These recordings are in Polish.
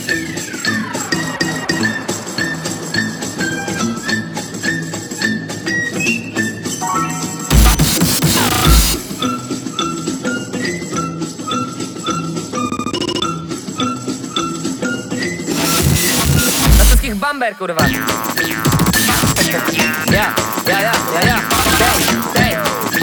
Na wszystkich bamber, kurwa. Ja. Hej.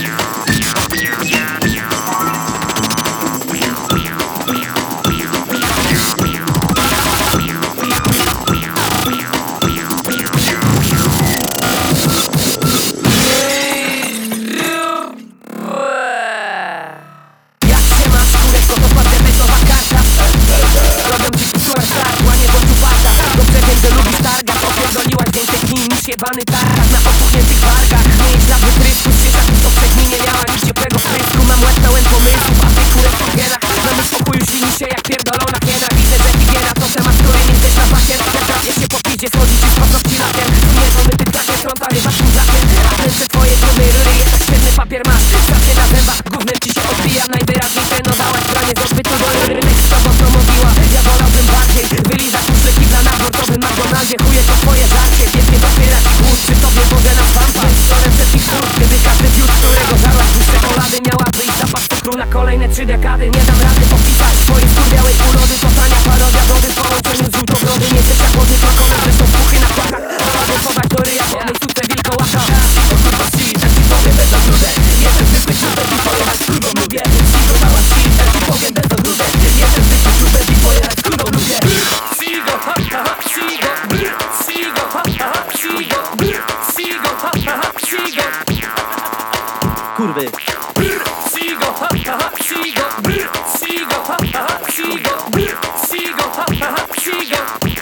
Jak się masz, kurewko, to kładę betowa karta. Robią ci pisłeś start, łanie bądź uparta. Dobrze wiem, że lubisz targać. Opierdoliłaś więcej kmin niż jebany targach na opuchniętych wargach. Nie jedź na wytrysku, ścieżach mi to przegminie. Miała nic ciepłego w prysku, mam łeb pełen pomysłów. A ty kurewko w genach, na myśl pokoju ślini się jak pierdolona hiena. Widzę, że higiena to temat, który nie chcesz na bakier. Jak drapie się po piździe, schodzi ci z paznokci lakier. Nie to my ty klakier, fronta rybasz kurzakiem. A ten te twoje trudne ryry, jest tak świetny papier masz. Sapie na zębach, gównem ci się odbija. Najwyraźniej trenowałaś granie z odbytu do rynek z tobą to mówiła. Ja wolałbym bardziej wylizać muszle kibla na dworcowym McDonaldzie. Chuje to twoje żarcie, biednie dopiera ci głód. Przy tobie Boże na swampa, wieczorem wszystkich cud. Gdyby każdy fiut, którego żarłaś z czekolady, miała wyjść zapas cukru na kolejne 3 dekady. Nie dam rady popisać twojej skurwiałej urody. To tania parodia wody w połączeniu z żółtobrody. Nie jesteś jak wody, tylko na zresztą puchy na płakach. Chciałbym podać do ryja, wolnej suce wilkołaka. Sigo kurwa si, tak ci powiem bez ogródek. Jestem zwykły czubek i pojechać z klubą lubię. Sigo mała si, tak ci powiem bez ogródek. Jestem zwykły czubek i pojechać z klubą lubię. Sigo, ha ha ha, sigo. Sigo, ha ha ha, sigo. Sigo, ha ha ha, sigo. Kurwy. Sigo, ha ha ha, sigo. Sigo, ha ha ha, sigo. Sigo, ha ha ha, sigo.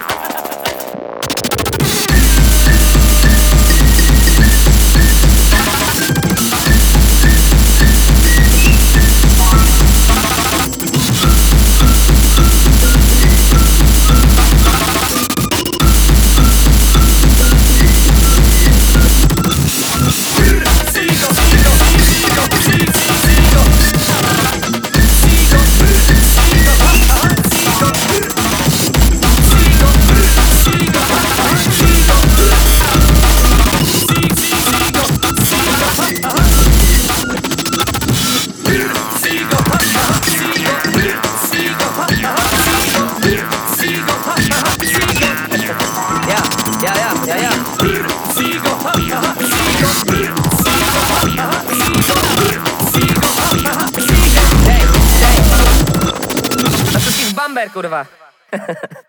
Ja. Sigo, ha ha ha, sigo. Sigo, ha ha ha, sigo. Sigo, ha ha ha, sigo. Hej. Na wszystkich bamber, kurwa.